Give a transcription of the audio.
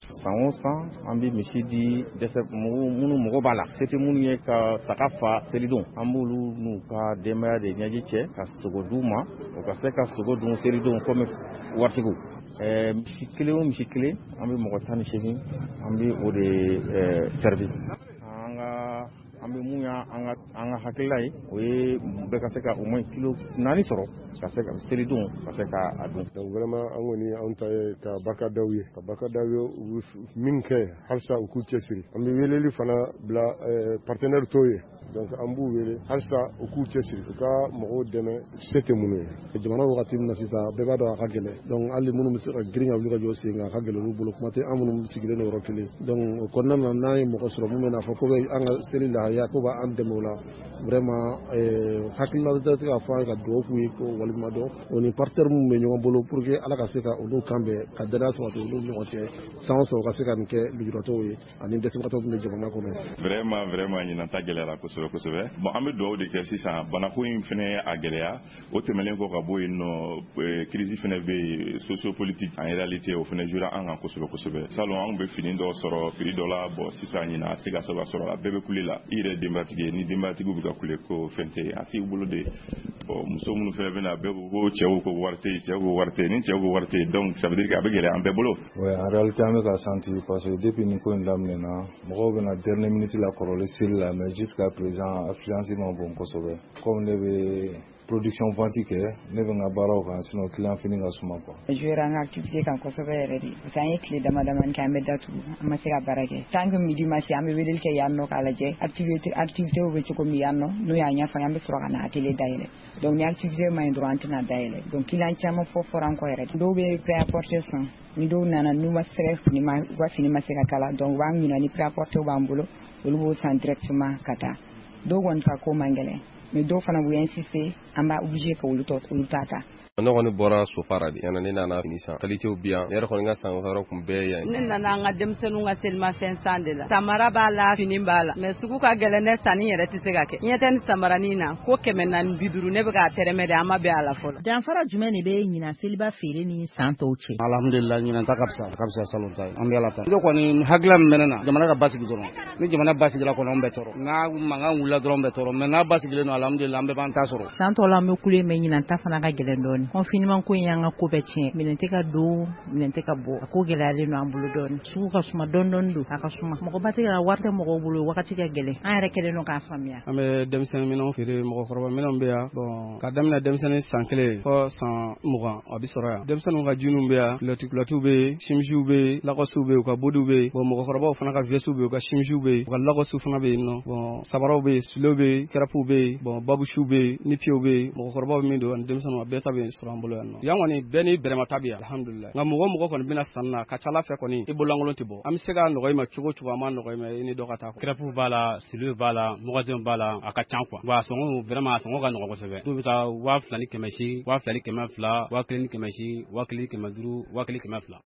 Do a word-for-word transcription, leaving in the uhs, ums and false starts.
San o san an bɛ misi di dɛsɛ minnu mɔgɔ b'a la se tɛ minnu ye ka saga fa selidon an b'olu n'u ka denbaya de ɲɛji cɛ ka sogo d'u ma u ka se ka sogo dun selidon comme waritigiw. Ɛɛ misi kelen o misi kelen an bɛ mɔgɔ tan ni seegin an bɛ o de servir an ka an bɛ mun ya an ka an ka hakilila ye o ye bɛɛ ka se ka au moins kilo naani sɔrɔ ka se ka selidon ka se ka a dun. Donc vraiment an kɔni an ta ye ka barika da u ye ka barika da u ye u min kɛ halisa u k'u cɛsiri an bɛ weleli fana bila partenaire tɔw ye donc an b'u wele halisa u k'u cɛsiri u ka mɔgɔw dɛmɛ se tɛ minnu ye jamana wagati min na sisan bɛɛ b'a dɔn a ka gɛlɛn donc hali minnu bɛ se ka girin ka wuli ka jɔ sen kan a ka gɛlɛn olu bolo kuma tɛ an minnu sigilen don yɔrɔ kelen donc o kɔnɔna na n'an ye mɔgɔ sɔrɔ mun bɛ n'a fɔ ko bɛ an ka seli lahaya ko b'an dɛmɛ o la vraiment hakilina tɛ se ka fɔ an ye ka dugawu k'u ye ko walima dɔn o ni partenaire minnu bɛ ɲɔgɔn bolo pour que ala ka se ka olu kan bɛn ka danaya sabati olu ɲɔgɔn cɛ san o san u ka se ka nin kɛ lujuratɔw ye ani dɛsɛbagatɔw min bɛ jamana kɔnɔ. Vraiment vraiment ɲinan ta gɛlɛyara kosɛbɛ kosɛbɛ bon an bɛ dugawu de kɛ sisan banako in fɛnɛ a gɛlɛya o tɛmɛnen kɔ ka bɔ yen nɔ crise fɛnɛ bɛ yen sociopolitique en réalité o fɛnɛ jouera an kan kosɛbɛ kosɛbɛ salon an bɛ fini dɔ sɔrɔ prix dɔ la bon sisan ɲinan a se ka saba sɔrɔ a bɛɛ bɛ kule la i yɛrɛ denbatigi ye ni denbatigiw bɛ ka kule ko fɛn tɛ a t'i bolo de bon muso minnu fɛnɛ bɛ na bɛɛ ko cɛw ko wari tɛ cɛw ko wari tɛ ni cɛw ko wari tɛ donc ça veut dire que a bɛ gɛlɛya an bɛɛ bolo. Ouais, en réalité an bɛ ka sentir parce que depuis nin ko in daminɛna mɔgɔw bɛna dernière minute la kɔrɔlen seli la mais jusqu'à présent affluence ma bon kosɛbɛ comme ne bɛ production vente kɛ ne bɛ n ka baaraw kan sinon client fini ka suma quoi. jouer an ka activité kan kosɛbɛ yɛrɛ de parce que an ye tile dama damani kɛ an bɛ datugu an ma se ka baara kɛ tant que midi ma se an bɛ weleli kɛ yan nɔ k'a lajɛ activité activité bɛ cogo min yan nɔ n'o y'an ɲɛfɔ an bɛ sɔrɔ ka na atelier dayɛlɛ donc ni activité ma ɲi dɔrɔn an tɛna dayɛlɛ donc client caman fɔ fɔra an kɔ yɛrɛ dɔw bɛ prêt à porter san ni dɔw nana n'u ma se ka fini ma u ka fini ma se ka kala donc u b'an ɲininka ni prêt à porter b'an bolo olu b'o san directement ka taa dɔw kɔni ka ko man gɛlɛn mais dɔw fana b'u insister an b'a obligé ka olu tɔ olu ta ta. Ne kɔni bɔra Sofara de yana ne nana fini san qualité bi yan ne yɛrɛ kɔni ka san yɔrɔ kun bɛɛ yan ne nana an ka denmisɛnninw ka selimafɛn san de la samara b'a la fini b'a la mais sugu ka gɛlɛn ne sanni yɛrɛ tɛ se ka kɛ ɲɛ tɛ ni samaranin na ko kɛmɛ naani bi duuru ne bɛ k'a tɛrɛmɛ de an ma bɛn a la fɔlɔ. danfara jumɛn de bɛ ɲinan seliba feere ni san tɔw cɛ. alhamdulilah ɲinan ta ka fisa ka fisa salon ta ye an bɛ ala ta ne kɔni hakilila min bɛ ne na jamana ka basigi dɔrɔn ni jamana basigila kɔnɔ an bɛ tɔɔrɔ n'a mankan wulila dɔrɔn bɛ tɔɔrɔ mais n'a basigilen don alhamdulilah an bɛɛ b'an ta sɔrɔ. san tɔw la an bɛ kule mais ɲinan ta fana ka gɛlɛn dɔɔnin confinement ko in y'an ka ko bɛɛ tiɲɛ minɛn tɛ ka don minɛn tɛ ka bɔ a ko gɛlɛyalen don an bolo dɔɔnin sugu ka suma dɔɔnin dɔɔnin don a ka suma mɔgɔba tɛ ka wari tɛ mɔgɔw bolo wagati ka gɛlɛn an yɛrɛ kɛlen don k'a faamuya. an bɛ denmisɛnnin minɛnw feere mɔgɔkɔrɔba minɛnw bɛ yan bon ka daminɛ denmisɛnnin san kelen fɔ san mugan a bɛ sɔrɔ yan denmisɛnninw ka jiniw bɛ yan kulɔti kulɔtiw bɛ yen simisiw bɛ yen lakɔsiw bɛ yen u ka bodiw bɛ yen bon mɔgɔkɔrɔbaw fana ka vɛsiw bɛ yen u ka simisiw bɛ yen u ka lakɔsiw fana bɛ yen nɔ bon sabaraw bɛ yen silew bɛ yen kɛrapuw bɛ yen bon babusiw bɛ yen ni piyew bɛ yen mɔgɔkɔrɔbaw min don ani denmisɛnninw a bɛɛ ta bɛ sɔrɔ an bolo yan nɔ yan kɔni bɛɛ ni bɛrɛma ta bɛ yan alhamdulilah nka mɔgɔ mɔgɔ kɔni bɛna sanni na ka ca ala fɛ kɔni i bololankolon tɛ bɔ an bɛ se ka nɔgɔya i ma cogo cogo an ma nɔgɔya i ma i ni dɔ ka taa kɛrapuw b'a la silew b'a la mɔgɔdenw b'a la a ka ca quoi wa sɔngɔ vraiment a sɔngɔ ka nɔgɔ kosɛbɛ dɔw bɛ taa waa fila ni kɛmɛ seegin waa fila ni kɛmɛ fila waa kelen ni kɛmɛ seegin waa kelen ni kɛmɛ duuru waa kelen ni kɛmɛ fila